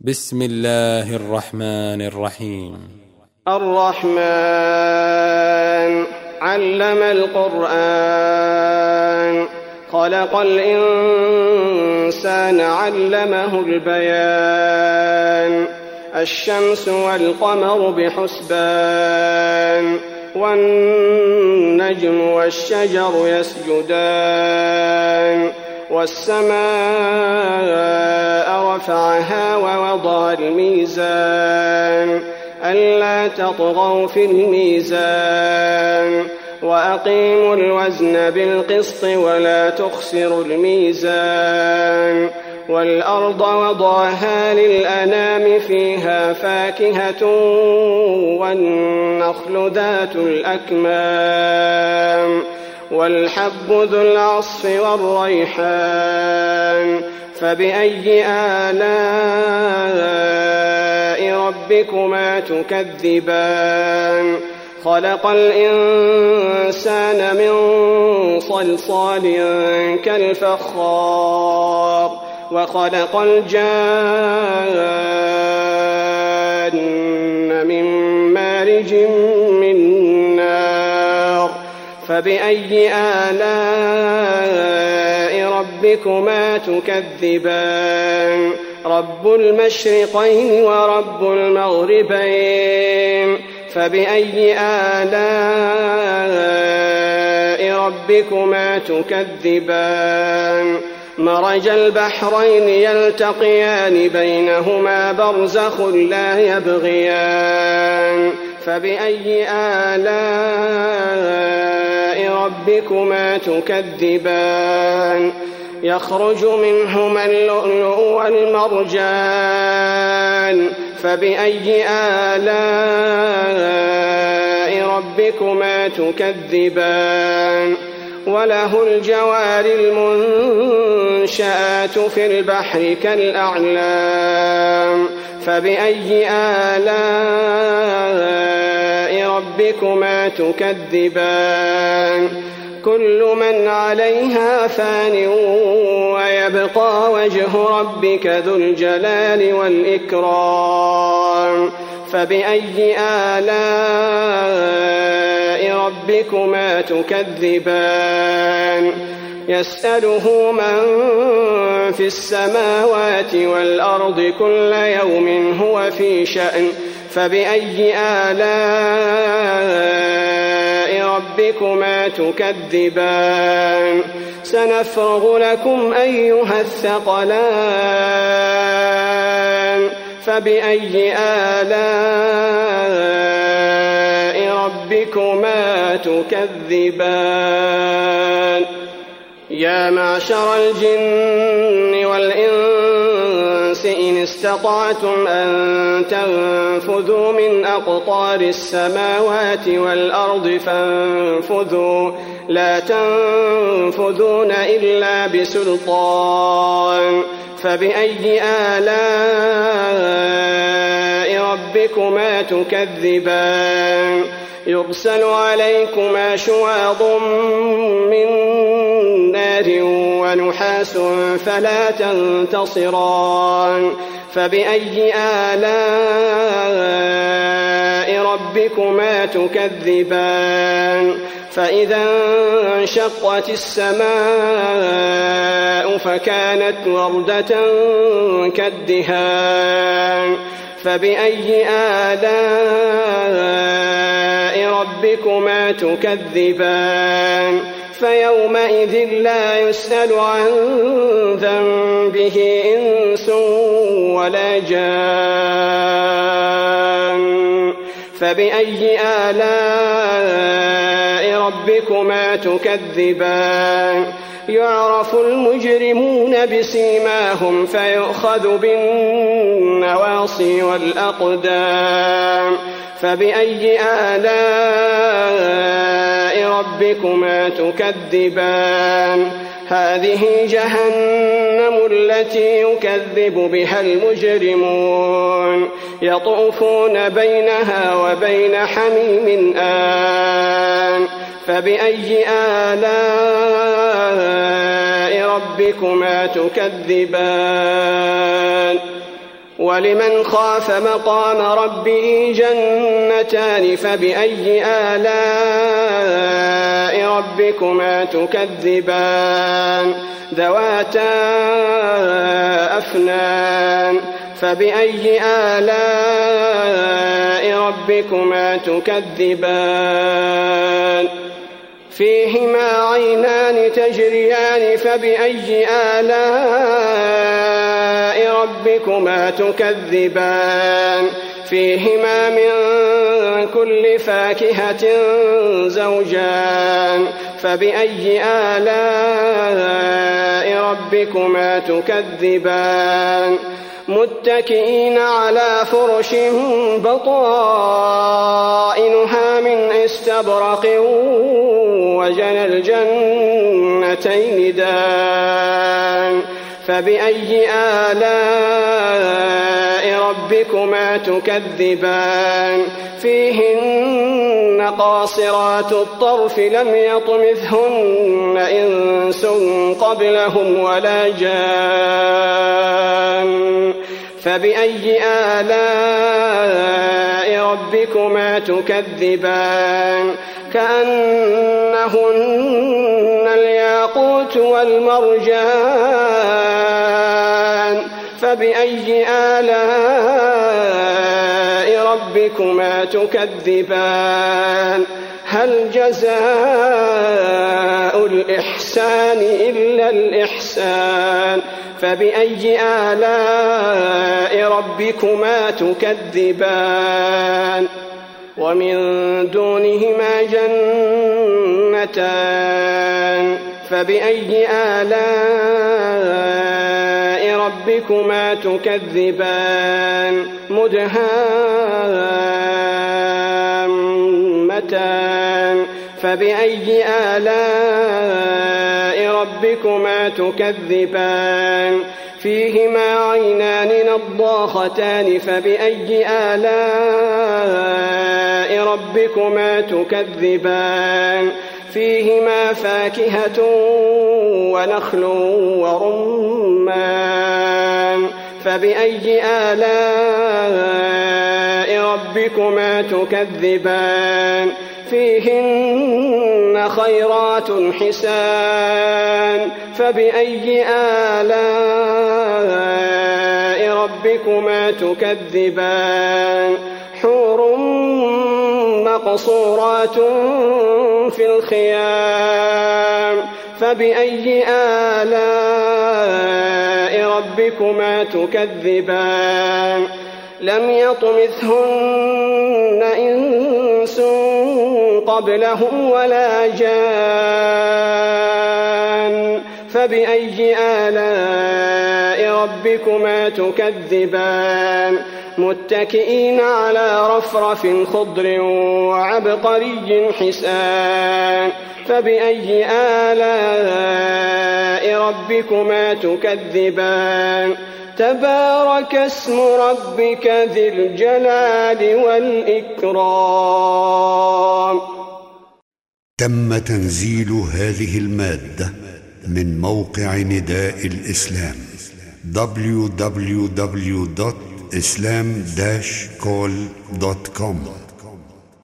بسم الله الرحمن الرحيم. الرحمن علم القرآن خلق الإنسان علمه البيان الشمس والقمر بحسبان والنجم والشجر يسجدان والسماء رفعها ووضع الميزان ألا تطغوا في الميزان وأقيموا الوزن بالقسط ولا تخسروا الميزان والأرض وضعها للأنام فيها فاكهة والنخل ذات الأكمام والحب ذو العصف والريحان فبأي آلاء ربكما تكذبان خلق الإنسان من صلصال كالفخار وخلق الجان من مارج من نار فبأي آلاء ربكما تكذبان رب المشرقين ورب المغربين فبأي آلاء ربكما تكذبان مرج البحرين يلتقيان بينهما برزخ لا يبغيان فبأي آلاء ربكما تكذبان يخرج منهما اللؤلؤ والمرجان فبأي آلاء ربكما تكذبان وله الجوار المنشآت في البحر كالأعلام فبأي آلاء ربكما تكذبان كل من عليها فان ويبقى وجه ربك ذو الجلال والإكرام فبأي آلاء ربكما تكذبان يسأله من في السماوات والأرض كل يوم هو في شأن فبأي آلاء ربكما تكذبان سنفرغ لكم أيها الثقلان فبأي آلاء ربكما تكذبان يا معشر الجن والإنس إن استطعتم أن تنفذوا من أقطار السماوات والأرض فانفذوا لا تنفذون إلا بسلطان فبأي آلاء ربكما تكذبان يرسل عليكما شواظ من نار ونحاس فلا تنتصران فبأي آلاء ربكما تكذبان فإذا انشقت السماء فكانت وردة كالدهان فبأي آلاء ربكما تكذبان فيومئذ لا يسأل عن ذنبه إنس ولا جان فبأي آلاء ربكما تكذبان يعرف المجرمون بسيماهم فيؤخذ بالنواصي والأقدام فبأي آلاء ربكما تكذبان هذه جهنم التي يكذب بها المجرمون يطوفون بينها وبين حميم آن فبأي آلاء ربكما تكذبان ولمن خاف مقام ربه جنتان فبأي آلاء ربكما تكذبان ذواتا أفنان فبأي آلاء ربكما تكذبان فيهما عينان تجريان فبأي آلاء ربكما تكذبان فيهما من كل فاكهة زوجان فبأي آلاء ربكما تكذبان متكئين على فرش بطائنها من استبرق وجنى الجنتين دان فبأي آلاء ربكما تكذبان فيهن قاصرات الطرف لم يطمثهن إنس قبلهم ولا جان فبأي آلاء ربكما تكذبان كأنهن الياقوت والمرجان فبأي آلاء ربكما تكذبان هل جزاء الإحسان إلا الإحسان فبأي آلاء ربكما تكذبان ومن دونهما جنتان فبأي آلاء ربكما تكذبان مدهامتان فبأي آلاء ربكما تكذبان فيهما عينان نضاختان فبأي آلاء ربكما تكذبان فيهما فاكهة ونخل ورمان فبأي آلاء ربكما تكذبان فيهن خيرات حسان فبأي آلاء ربكما تكذبان حور مقصورات في الخيام فبأي آلاء ربكما تكذبان لم يطمثهن إنس قبلهم ولا جان فبأي آلاء ربكما تكذبان متكئين على رفرف خضر وعبقري حسان فبأي آلاء ربكما تكذبان تبارك اسم ربك ذي الجلال والإكرام. تم تنزيل هذه المادة من موقع نداء الإسلام www.islam-call.com